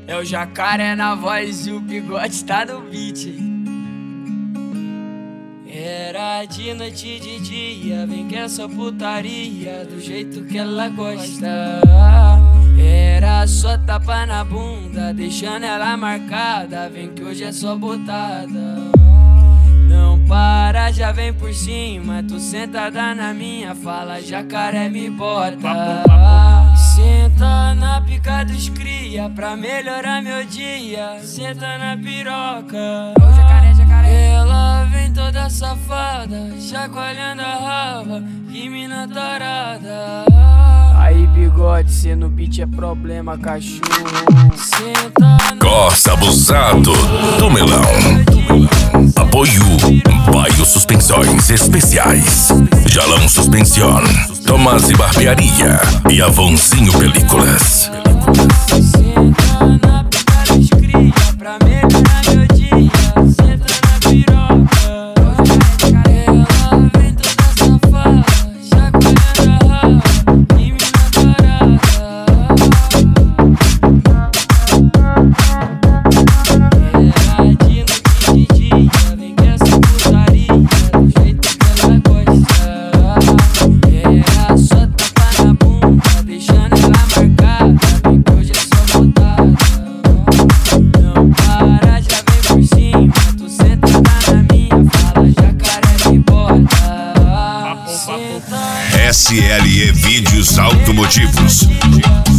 É o Jacaré na voz e o Bigode tá no beat. Era de noite e de dia, vem que é só putaria, do jeito que ela gosta. Era só tapa na bunda, deixando ela marcada, vem que hoje é só botada. Não para, já vem por cima, tu sentada na minha, fala Jacaré me bota. Senta na pica dos cria, pra melhorar meu dia, senta na piroca. Ela vem toda safada, chacoalhando a raba, que mina tarada. Aí Bigode, cê no beat é problema, cachorro. Corsa abusado do melão. Apoio Baio Suspensões Especiais, Jalão Suspension, Tomás e Barbearia e Avonzinho Películas. Senta na pica dos cria, pra melhorar meu dia, senta na piroca. Ela vem toda safada, chacoalhando a raba, que mina tarada. Era de noite e de dia, vem que essa putaria, do jeito que ela gosta. Era só tapa na bunda, deixando ela marcada, vem que hoje é só botada. Não para, já vem por cima, tu sentada na minha, fala Jacaré me bota. SLE Vídeos Automotivos.